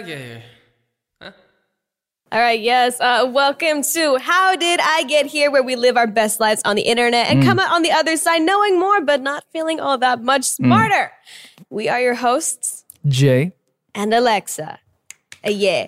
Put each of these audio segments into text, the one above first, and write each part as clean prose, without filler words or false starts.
get here? Huh? All right, yes. Welcome to How Did I Get Here, where we live our best lives on the internet and come out on the other side knowing more, but not feeling all that much smarter. We are your hosts, Jay. And Alexa. Yeah.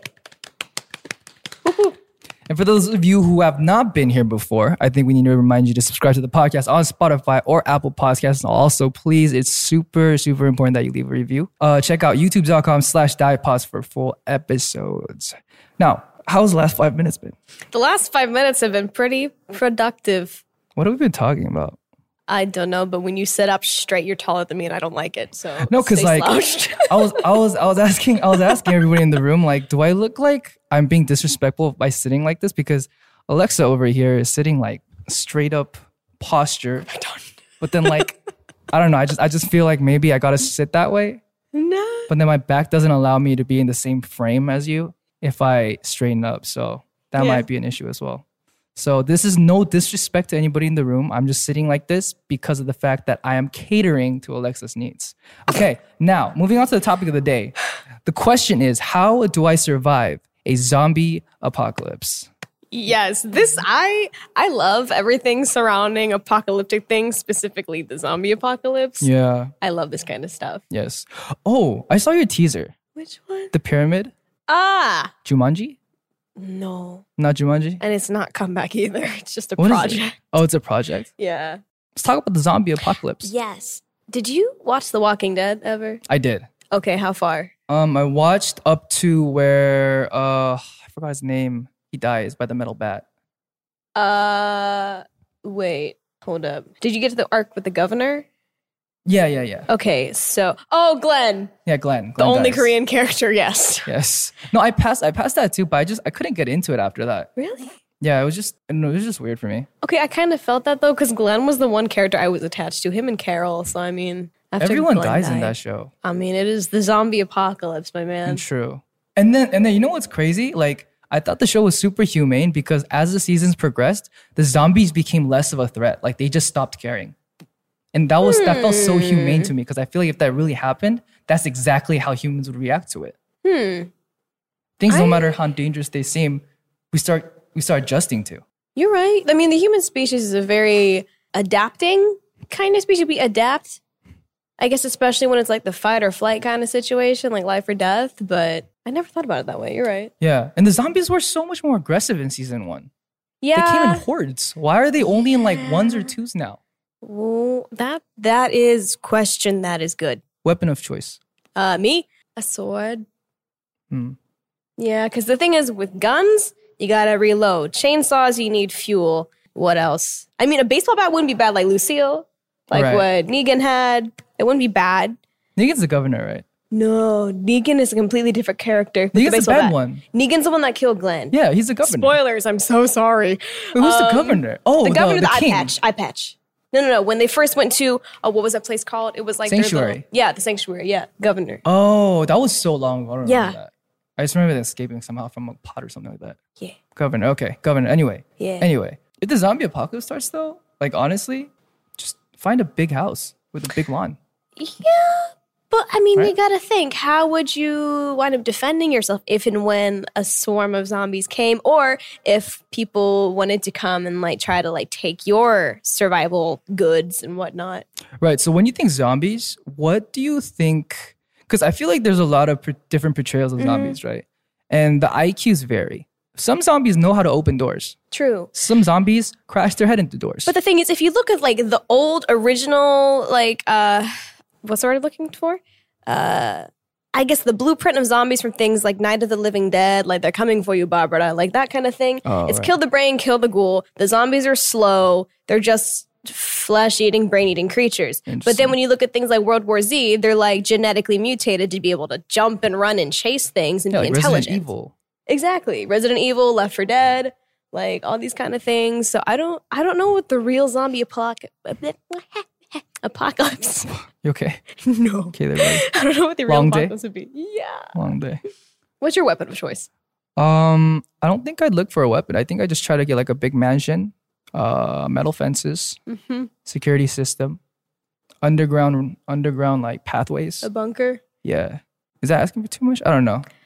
And for those of you who have not been here before, I think we need to remind you to subscribe to the podcast on Spotify or Apple Podcasts. And also, please, it's super, super important that you leave a review. Check out youtube.com/divepods for full episodes. Now, how's the last 5 minutes been? The last 5 minutes have been pretty productive. What have we been talking about? I don't know, but when you sit up straight, you're taller than me, and I don't like it. So no, because like I was asking everybody in the room, like, do I look like I'm being disrespectful by sitting like this? Because Alexa over here is sitting like straight up posture. I don't. But then like I don't know. I just feel like maybe I gotta sit that way. No. But then my back doesn't allow me to be in the same frame as you if I straighten up. So that might be an issue as well. So this is no disrespect to anybody in the room. I'm just sitting like this because of the fact that I am catering to Alexa's needs. Okay, now moving on to the topic of the day. The question is, how do I survive a zombie apocalypse? Yes, I love everything surrounding apocalyptic things, specifically the zombie apocalypse. Yeah. I love this kind of stuff. Yes. Oh, I saw your teaser. Which one? The Pyramid? Jumanji? No. Not Jumanji? And it's not Comeback either. It's just a What is project. it? Oh, it's a project? Yeah. Let's talk about the zombie apocalypse. Yes. Did you watch The Walking Dead ever? I did. Okay, how far? I watched up to where I forgot his name. He dies by the metal bat. Wait, hold up. Did you get to the arc with the governor? Yeah. Okay, so Glenn. Yeah, Glenn. The only dies. Korean character, yes. Yes. No, I passed that too, but I couldn't get into it after that. Really? Yeah, it was just weird for me. Okay, I kind of felt that though, because Glenn was the one character I was attached to, him and Carol. So I mean, after Everyone Glenn dies in died, that show. I mean, it is the zombie apocalypse, my man. True. And then you know what's crazy? Like, I thought the show was super humane because as the seasons progressed, the zombies became less of a threat. Like they just stopped caring. And that felt so humane to me because I feel like if that really happened, that's exactly how humans would react to it. Things, no matter how dangerous they seem, we start adjusting to. You're right. I mean, the human species is a very adapting kind of species. We adapt, I guess, especially when it's like the fight or flight kind of situation, like life or death. But I never thought about it that way. You're right. Yeah. And the zombies were so much more aggressive in season 1. Yeah. They came in hordes. Why are they only in like ones or twos now? Well, that is question that is good. Weapon of choice. Me? A sword. Yeah, because the thing is, with guns, you gotta reload. Chainsaws, you need fuel. What else? I mean, a baseball bat wouldn't be bad, like Lucille, like what Negan had. It wouldn't be bad. Negan's the governor, right? No, Negan is a completely different character. Negan's the bad one. Negan's the one that killed Glenn. Yeah, he's the governor. Spoilers, I'm so sorry. Wait, who's the governor? Oh, the governor, the king. Eye Patch. No. When they first went to, what was that place called? It was like Sanctuary. The Sanctuary. Yeah, governor. Oh, that was so long ago. I don't remember Yeah. that. I just remember that escaping somehow from a pot or something like that. Yeah. Governor. Okay, governor. Anyway. Yeah. Anyway, if the zombie apocalypse starts though, like honestly, just find a big house with a big lawn. Yeah, but I mean, Right? you gotta think, how would you wind up defending yourself if and when a swarm of zombies came, or if people wanted to come and like try to like take your survival goods and whatnot? Right. So when you think zombies, what do you think? Because I feel like there's a lot of different portrayals of zombies, right? And the IQs vary. Some zombies know how to open doors. True. Some zombies crash their head into doors. But the thing is, if you look at like the old original, like, what's the word I'm looking for? I guess the blueprint of zombies from things like Night of the Living Dead, like they're coming for you, Barbara, like that kind of thing. It's kill the brain, kill the ghoul. The zombies are slow. They're just flesh-eating, brain-eating creatures. But then when you look at things like World War Z, they're like genetically mutated to be able to jump and run and chase things and be like intelligent. Resident Evil. Exactly. Resident Evil, Left 4 Dead, like all these kind of things. So I don't know what the real zombie apocalypse. You okay? No. Okay, there we go. I don't know what the real Long day? apocalypse would be. Yeah. Long day. What's your weapon of choice? I don't think I'd look for a weapon. I think I just try to get like a big mansion, metal fences, security system, underground like pathways. A bunker? Yeah. Is that asking for too much? I don't know.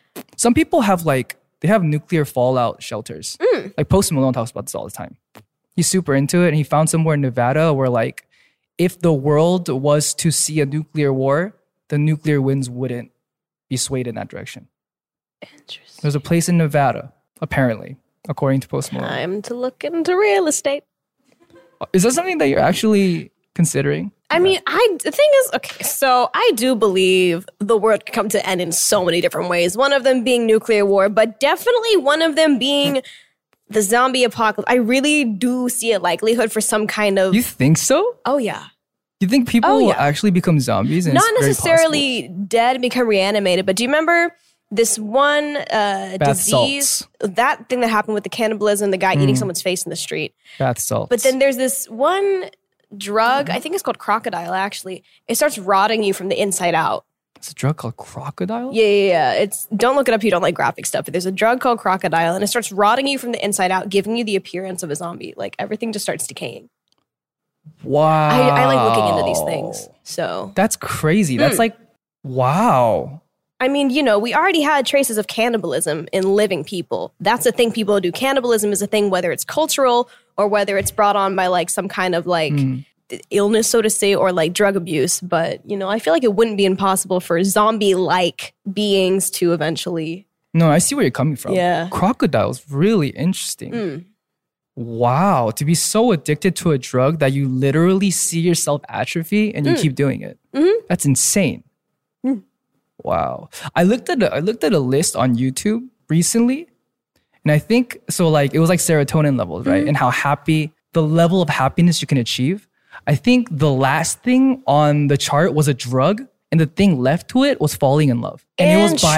Some people have they have nuclear fallout shelters. Like Post Malone talks about this all the time. He's super into it, and he found somewhere in Nevada where if the world was to see a nuclear war, the nuclear winds wouldn't be swayed in that direction. Interesting. There's a place in Nevada, apparently, according to Post Malone. Time to look into real estate. Is that something that you're actually considering? I mean, the thing is, okay, so I do believe the world could come to end in so many different ways. One of them being nuclear war, but definitely one of them being the zombie apocalypse. I really do see a likelihood for some kind of... You think so? Oh, yeah. You think people will actually become zombies? And not necessarily dead and become reanimated, but do you remember this one disease? Salts. That thing that happened with the cannibalism, the guy eating someone's face in the street. Bath salts. But then there's this one drug, I think it's called crocodile, actually. It starts rotting you from the inside out. It's a drug called crocodile? Yeah. Don't look it up if you don't like graphic stuff, but there's a drug called crocodile, and it starts rotting you from the inside out, giving you the appearance of a zombie. Like, everything just starts decaying. Wow. I like looking into these things. So that's crazy. That's wow. I mean, we already had traces of cannibalism in living people. That's a thing people do. Cannibalism is a thing, whether it's cultural or whether it's brought on by some kind of illness, so to say, or drug abuse. But, I feel like it wouldn't be impossible for zombie-like beings to eventually... No, I see where you're coming from. Yeah. Crocodile's really interesting. Wow. To be so addicted to a drug that you literally see yourself atrophy and you keep doing it. That's insane. Wow. I looked at a list on YouTube recently, and I think it was serotonin levels, right? And how the level of happiness you can achieve. I think the last thing on the chart was a drug, and the thing left to it was falling in love. And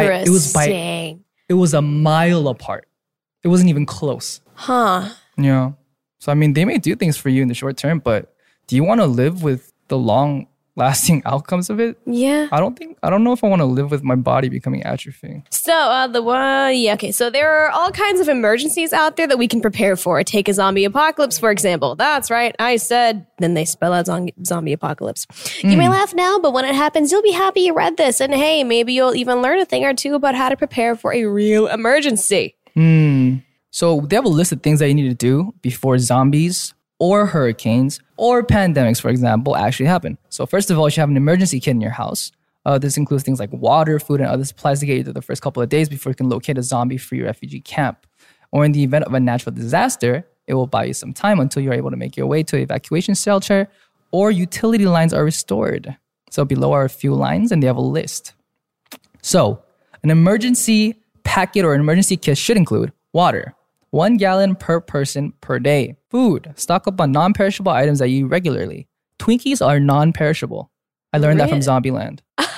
it was a mile apart. It wasn't even close. Huh. Yeah. So I mean, they may do things for you in the short term, but do you want to live with the long lasting outcomes of it? Yeah. I don't know if I want to live with my body becoming atrophy. So so there are all kinds of emergencies out there that we can prepare for. Take a zombie apocalypse, for example. That's right, I said. Then they spell out zombie apocalypse. You may laugh now, but when it happens, you'll be happy you read this. And hey, maybe you'll even learn a thing or two about how to prepare for a real emergency. So they have a list of things that you need to do before zombies or hurricanes or pandemics, for example, actually happen. So first of all, you should have an emergency kit in your house. This includes things like water, food, and other supplies to get you through the first couple of days before you can locate a zombie-free refugee camp. Or in the event of a natural disaster, it will buy you some time until you're able to make your way to an evacuation shelter or utility lines are restored. So below are a few lines, and they have a list. So an emergency packet or an emergency kit should include water, 1 gallon per person per day. Food, stock up on non-perishable items that you eat regularly. Twinkies are non-perishable. I learned that from Zombieland.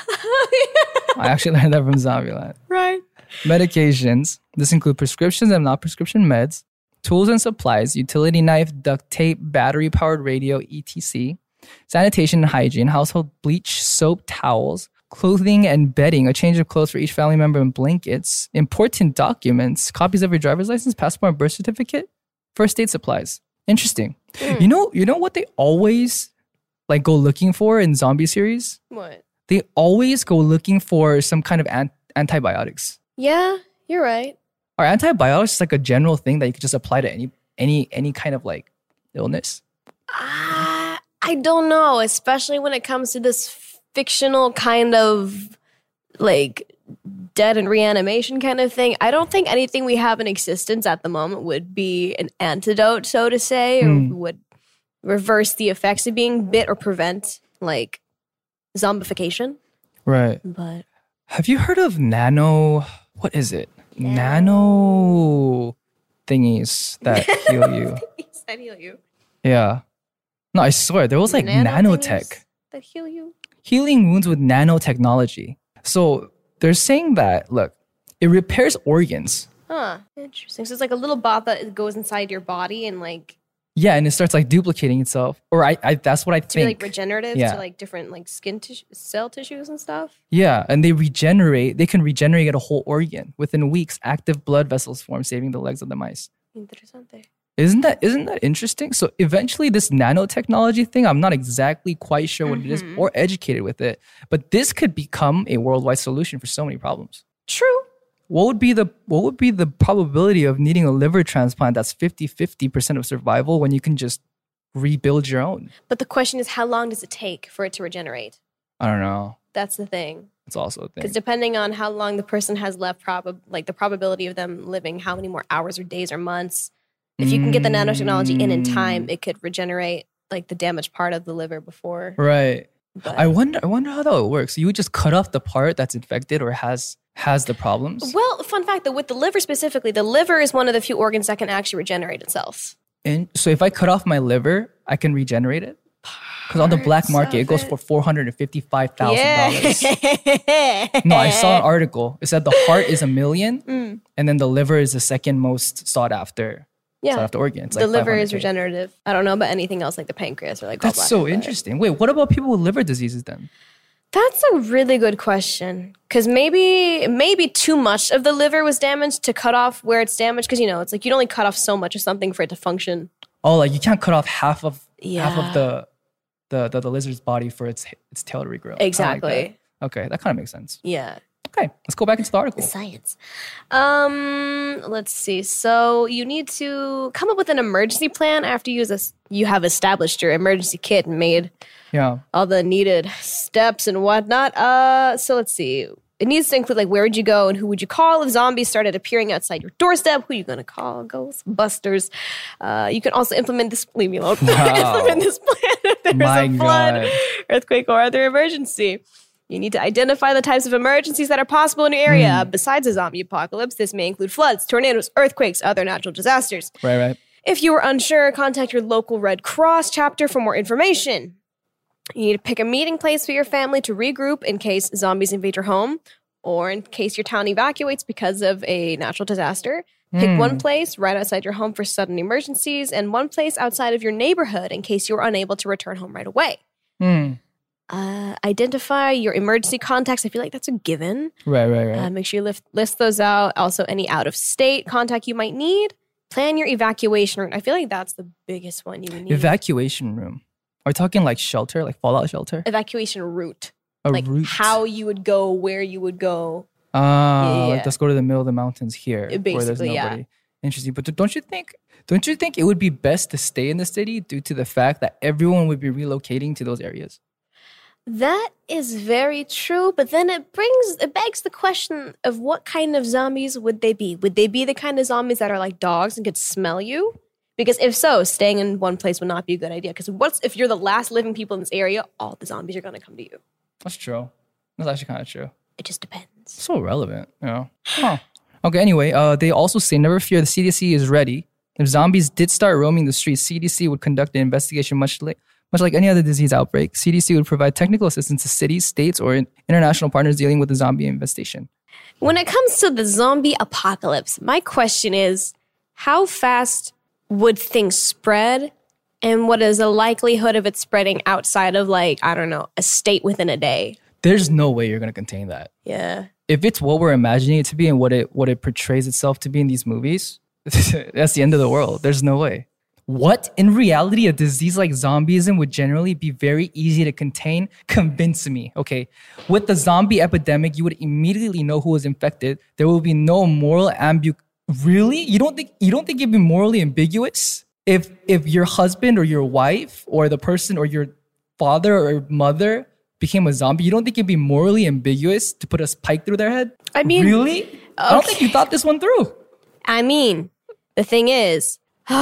I actually learned that from Zombieland. Right. Medications. This include prescriptions and non-prescription meds. Tools and supplies, utility knife, duct tape, battery-powered radio, etc. Sanitation and hygiene, household bleach, soap, towels, clothing and bedding, a change of clothes for each family member and blankets, important documents, copies of your driver's license, passport, and birth certificate, first aid supplies. Interesting. You know what they always go looking for in zombie series? What? They always go looking for some kind of antibiotics. Yeah, you're right. Are antibiotics a general thing that you could just apply to any kind of illness? I don't know, especially when it comes to this fictional kind of dead and reanimation kind of thing. I don't think anything we have in existence at the moment would be an antidote, so to say, or would reverse the effects of being bit or prevent zombification. Right. But have you heard of what is it? Nano thingies that heal you. That heal you. Yeah. No, I swear, there was nanotech. That heal you. Healing wounds with nanotechnology. So they're saying that, look, it repairs organs. Huh. Interesting. So it's like a little bot that goes inside your body and yeah, and it starts duplicating itself. Or I that's what I think. To be regenerative to different skin cell tissues and stuff. Yeah, and they can regenerate a whole organ. Within weeks, active blood vessels form, saving the legs of the mice. Interesante. Isn't that interesting? So eventually this nanotechnology thing, I'm not exactly quite sure what it is or educated with it, but this could become a worldwide solution for so many problems. True. what would be the probability of needing a liver transplant that's 50% of survival when you can just rebuild your own? But the question is, how long does it take for it to regenerate? I don't know. That's the thing. It's also a thing. Because depending on how long the person has left, the probability of them living, how many more hours or days or months, if you can get the nanotechnology in time, it could regenerate like the damaged part of the liver before. Right. But I wonder how that works. You would just cut off the part that's infected or has the problems. Well, fun fact though, with the liver specifically, the liver is one of the few organs that can actually regenerate itself. And so if I cut off my liver, I can regenerate it? Because on the black market, it goes for $455,000. No, I saw an article. It said the heart is $1 million, and then the liver is the second most sought after organ. It's the liver is regenerative. I don't know about anything else like the pancreas or like That's gallbladder, so interesting. Wait, what about people with liver diseases then? That's a really good question. Because maybe too much of the liver was damaged to cut off where it's damaged. Because, it's like you'd only cut off so much of something for it to function. Oh, like you can't cut off half of the lizard's body for its tail to regrow. Exactly. Okay, that kind of makes sense. Yeah. Okay, let's go back into the article. Science. Let's see. So you need to come up with an emergency plan after you have established your emergency kit and made all the needed steps and whatnot. So let's see. It needs to include like where would you go and who would you call if zombies started appearing outside your doorstep? Who are you going to call? Ghostbusters. You can also implement this. Leave me alone. Implement this plan if there's a flood, earthquake, or other emergency. You need to identify the types of emergencies that are possible in your area. Besides a zombie apocalypse, this may include floods, tornadoes, earthquakes, other natural disasters. Right. If you are unsure, contact your local Red Cross chapter for more information. You need to pick a meeting place for your family to regroup in case zombies invade your home or in case your town evacuates because of a natural disaster. Pick one place right outside your home for sudden emergencies and one place outside of your neighborhood in case you're unable to return home right away. Identify your emergency contacts. I feel like that's a given. Right. Make sure you list those out. Also, any out-of-state contact you might need. Plan your evacuation route. I feel like that's the biggest one you would need. Evacuation room. Are we talking like shelter, like fallout shelter? Evacuation route. Route. How you would go, where you would go. Like let's go to the middle of the mountains here Basically, where there's nobody. Interesting. But don't you think it would be best to stay in the city due to the fact that everyone would be relocating to those areas? That is very true, but then it begs the question of what kind of zombies would they be? Would they be the kind of zombies that are like dogs and could smell you? Because if so, staying in one place would not be a good idea. Because if you're the last living people in this area, all the zombies are going to come to you. That's true. That's actually kind of true. It just depends. So relevant, Huh. Okay, anyway, they also say, never fear, the CDC is ready. If zombies did start roaming the streets, CDC would conduct an investigation much like any other disease outbreak. CDC would provide technical assistance to cities, states, or international partners dealing with the zombie infestation. When it comes to the zombie apocalypse, my question is, how fast would things spread? And what is the likelihood of it spreading outside of a state within a day? There's no way you're going to contain that. Yeah. If it's what we're imagining it to be and what it portrays itself to be in these movies, that's the end of the world. There's no way. What? In reality, a disease like zombieism would generally be very easy to contain? Convince me. Okay. With the zombie epidemic, you would immediately know who was infected. There will be no moral Really? You don't think it'd be morally ambiguous? If your husband or your wife or the person or your father or mother became a zombie, you don't think it'd be morally ambiguous to put a spike through their head? I mean, really? Okay. I don't think you thought this one through. I mean, the thing is, see,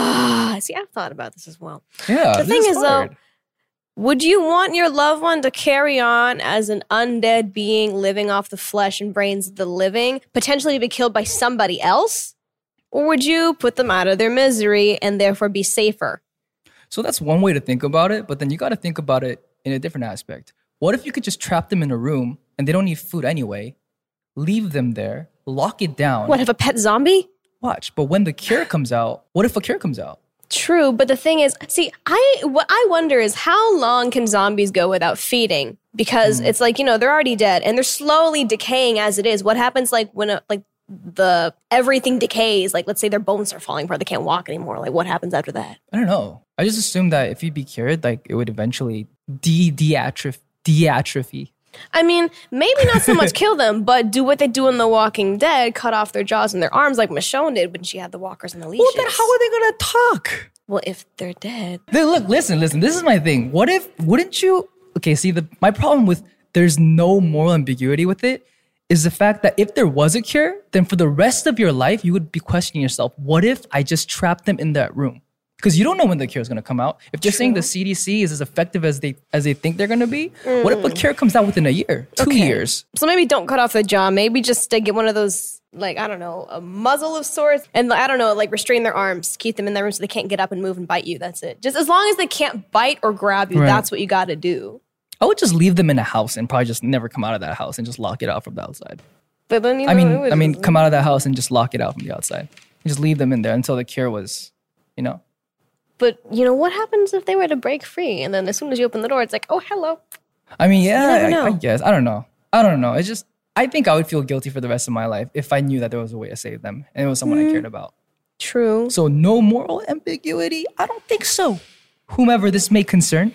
I've thought about this as well. Yeah. The thing is, though, would you want your loved one to carry on as an undead being living off the flesh and brains of the living, potentially to be killed by somebody else? Or would you put them out of their misery and therefore be safer? So that's one way to think about it, but then you got to think about it in a different aspect. What if you could just trap them in a room and they don't need food anyway, leave them there, lock it down? What, have a pet zombie? Watch, but when the cure comes out, what if a cure comes out? True, but the thing is, see, what I wonder is how long can zombies go without feeding? Because it's like, they're already dead and they're slowly decaying as it is. What happens when the everything decays? Like, let's say their bones are falling apart, they can't walk anymore. Like, what happens after that? I don't know. I just assumed that if you'd be cured, like, it would eventually de-atrophy. I mean, maybe not so much kill them, but do what they do in The Walking Dead, cut off their jaws and their arms like Michonne did when she had the walkers and the leashes. Well, then how are they gonna talk? Well, if they're dead. Look, listen. This is my thing. Wouldn't you? Okay, see, my problem with there's no moral ambiguity with it is the fact that if there was a cure, then for the rest of your life, you would be questioning yourself, what if I just trapped them in that room? Because you don't know when the cure is going to come out. If they're saying the CDC is as effective as they think they're going to be, what if a cure comes out within a year, 2 years? So maybe don't cut off the jaw. Maybe just get one of those, like, I don't know, a muzzle of sorts. And I don't know, like restrain their arms. Keep them in that room so they can't get up and move and bite you. That's it. Just as long as they can't bite or grab you, that's what you got to do. I would just leave them in a house and probably just never come out of that house and just lock it out from the outside. But then, I mean, come out of that house and just lock it out from the outside. And just leave them in there until the cure was, But, what happens if they were to break free? And then as soon as you open the door, it's like, oh, hello. I mean, yeah, I guess. I don't know. It's just, I think I would feel guilty for the rest of my life if I knew that there was a way to save them and it was someone I cared about. True. So no moral ambiguity? I don't think so. Whomever this may concern.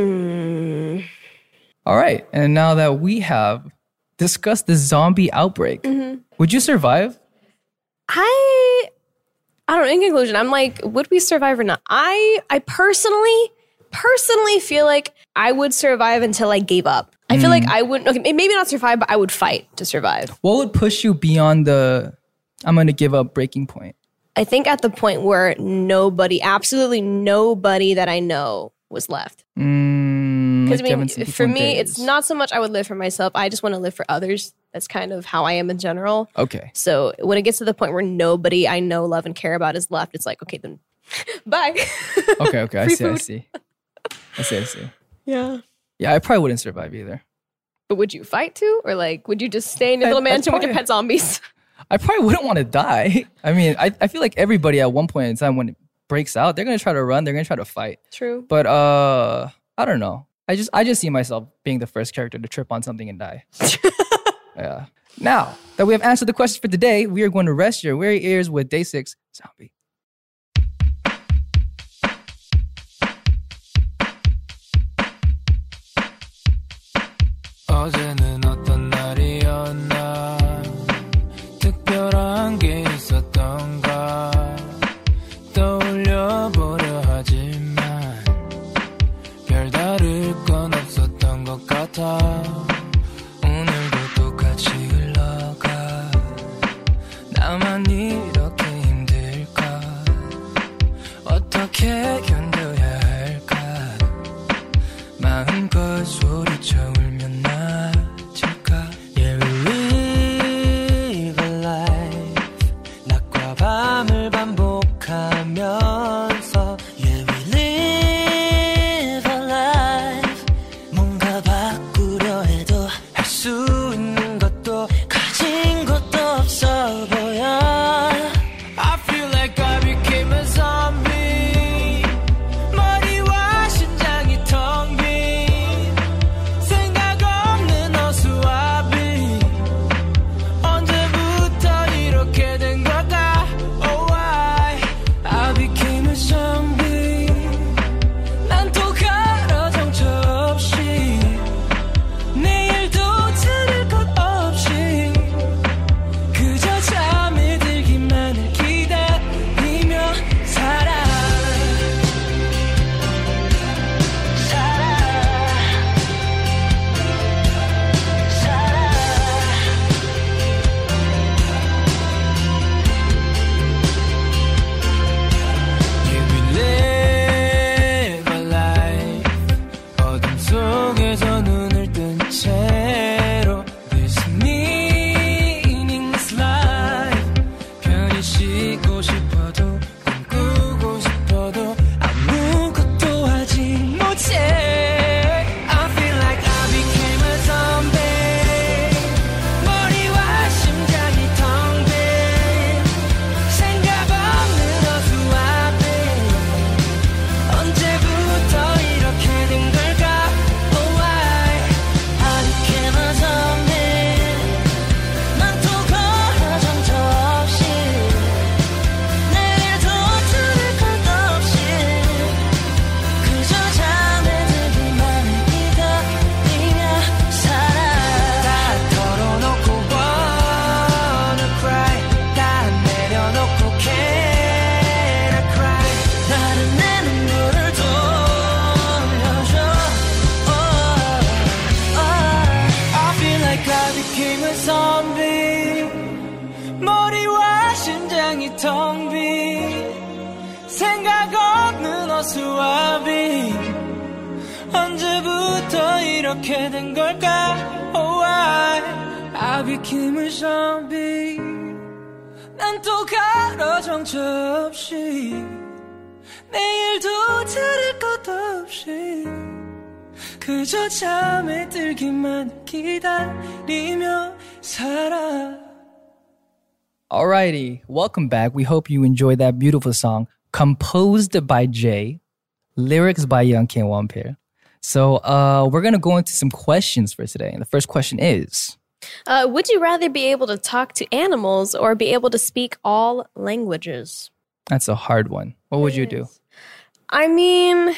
All right. And now that we have discussed the zombie outbreak, would you survive? I don't know. In conclusion, I'm like, would we survive or not? I personally feel like I would survive until I gave up. I feel like I wouldn't, okay, maybe not survive, but I would fight to survive. What would push you beyond the, I'm going to give up breaking point? I think at the point where absolutely nobody that I know was left. Because for me, it's not so much I would live for myself. I just want to live for others. That's kind of how I am in general. Okay. So when it gets to the point where nobody I know, love, and care about is left, it's like, okay, then bye. Okay. I see. Yeah. Yeah, I probably wouldn't survive either. But would you fight too? Or would you just stay in your little mansion with your pet zombies? I probably wouldn't want to die. I mean, I feel like everybody at one point in time when it breaks out, they're going to try to run. They're going to try to fight. True. But I don't know. I just see myself being the first character to trip on something and die. Yeah. Now that we have answered the question for today, we are going to rest your weary ears with Day 6 Zombie. 어제는 어떤 날이었나 특별한 게 있었던가 떠올려보려 하지만 별다를 건 없었던 것 같아 오늘도 똑같이 흘러가 나만 이렇게 힘들까 어떻게 견뎌야 할까 마음껏 소리쳐 울면 나아질까 Yeah, we live a life 낮과 밤을 반복하면서 Yeah, we live a life 뭔가 바꾸려 해도 할 수 있는 것도 가진 것도 없어 보여 I feel like I became a zombie 머리와 심장이 텅 빈 생각을 수업이 언제부터 이렇게 된 걸까 Oh I became a zombie 난 또 가로 정처 없이 내일도 다를 것도 없이 그저 잠에 들기만 기다리며 살아. Alrighty, welcome back. We hope you enjoyed that beautiful song composed by Jay, lyrics by Young Kim Wonpil. So we're going to go into some questions for today. And the first question is... would you rather be able to talk to animals or be able to speak all languages? That's a hard one. What would you do? I mean,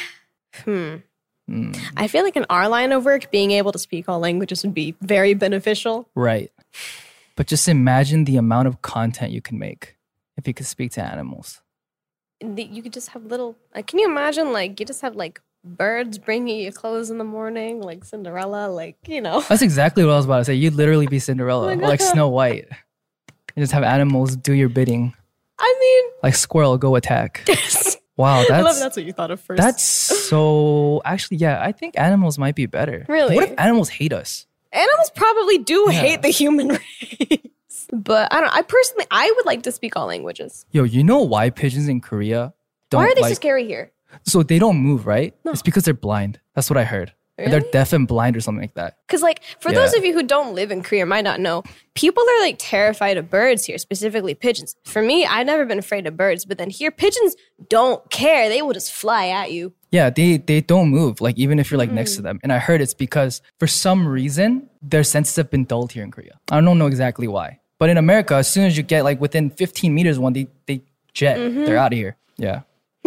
I feel like in our line of work, being able to speak all languages would be very beneficial. Right. But just imagine the amount of content you can make if you could speak to animals. You could just have little... can you imagine, like, you just have, like, birds bringing you clothes in the morning, like Cinderella, like, you know. That's exactly what I was about to say. You'd literally be Cinderella, Oh my or like God. Snow White. You just have animals do your bidding. I mean... Like squirrel, go attack. Wow, I love that's that's what you thought of first. that's so... Actually, yeah, I think animals might be better. Really? What if animals hate us? Animals probably do Yeah. hate the human race. But I don't know. I would like to speak all languages. Yo, you know why pigeons in Korea don't Why are they so like... scary here? So they don't move, right? It's because they're blind. That's what I heard. Really? They're deaf and blind or something like that. Because, like, for Yeah. those of you who don't live in Korea, might not know, people are, like, terrified of birds here, specifically pigeons. For me, I've never been afraid of birds, but then here, pigeons don't care. They will just fly at you. Yeah, they don't move, like even if you're like next to them. And I heard it's because for some reason, their senses have been dulled here in Korea. I don't know exactly why. But in America, as soon as you get like within 15 meters, one, they jet. They're out of here. Yeah.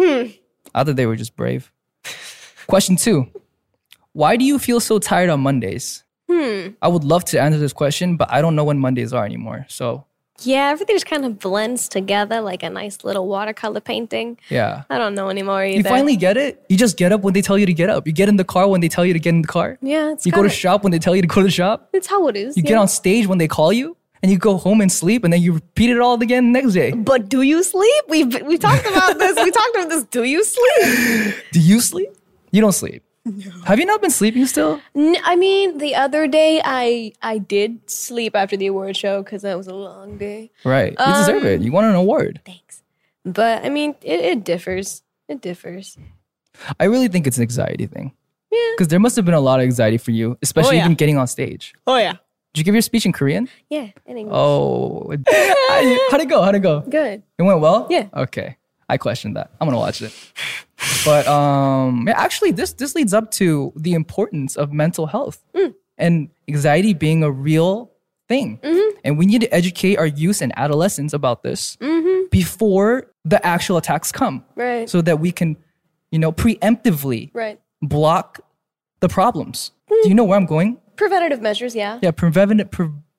I thought they were just brave. Question 2. Why do you feel so tired on Mondays? I would love to answer this question, but I don't know when Mondays are anymore. So Yeah, everything just kind of blends together like a nice little watercolor painting. yeah. I don't know anymore either. You finally get it? You just get up when they tell you to get up. You get in the car when they tell you to get in the car. Yeah, it's You go to kinda- shop when they tell you to go to the shop. It's how it is. You get on stage when they call you, and you go home and sleep, and then you repeat it all again the next day. But do you sleep? We've talked about this. We talked about this. Do you sleep? Do you sleep? You don't sleep. Have you not been sleeping still? I mean, the other day I did sleep after the award show because that was a long day. Right. You deserve it. You want an award. Thanks. But I mean, it differs. It differs. I really think it's an anxiety thing. Yeah. Because there must have been a lot of anxiety for you, especially yeah. even getting on stage. Oh yeah. Did you give your speech in Korean? Yeah. In English. Oh. How'd it go? How'd it go? Good. It went well? Yeah. Okay. I questioned that. I'm gonna watch it. But yeah, actually this leads up to the importance of mental health and anxiety being a real thing. And we need to educate our youth and adolescents about this before the actual attacks come. Right. So that we can, preemptively Right. block the problems. Do you know where I'm going? Preventative measures. Yeah. Yeah, preventative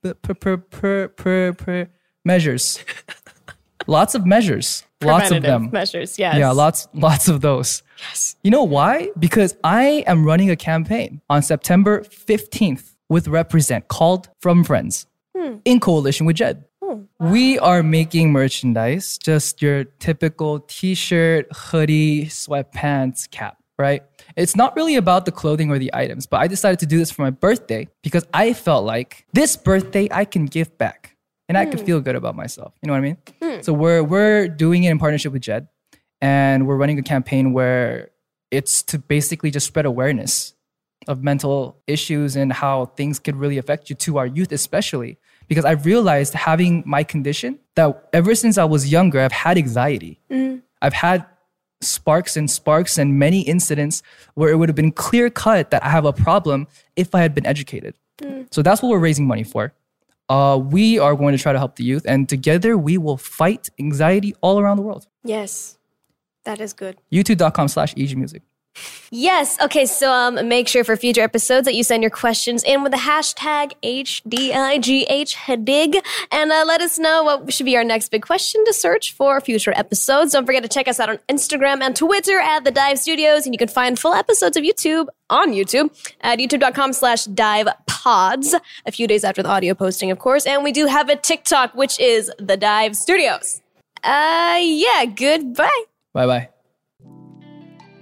measures. Lots of measures. Lots of them. measures. Yes. Yeah, lots of those. Yes. You know why? Because I am running a campaign on September 15th with Represent called From Friends in coalition with Jed. We are making merchandise, just your typical t-shirt, hoodie, sweatpants, cap, right? It's not really about the clothing or the items, but I decided to do this for my birthday because I felt like this birthday I can give back. And I could feel good about myself. You know what I mean? So we're doing it in partnership with Jed. And we're running a campaign where it's to basically just spread awareness of mental issues and how things could really affect you, to our youth especially. Because I've realized, having my condition, that ever since I was younger, I've had anxiety. I've had sparks and many incidents where it would have been clear cut that I have a problem if I had been educated. So that's what we're raising money for. We are going to try to help the youth, and together we will fight anxiety all around the world. Yes. That is good. YouTube.com/EGmusic. Yes. Okay. So make sure for future episodes that you send your questions in with the hashtag HDIGHDIG, and let us know what should be our next big question to search for future episodes. Don't forget to check us out on Instagram and Twitter at The Dive Studios, and you can find full episodes of YouTube on YouTube at youtube.com/divepods a few days after the audio posting, of course. And we do have a TikTok, which is The Dive Studios. Yeah. Goodbye. Bye-bye.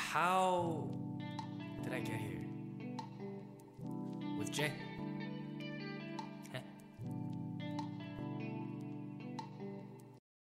How did I get here? With Jay.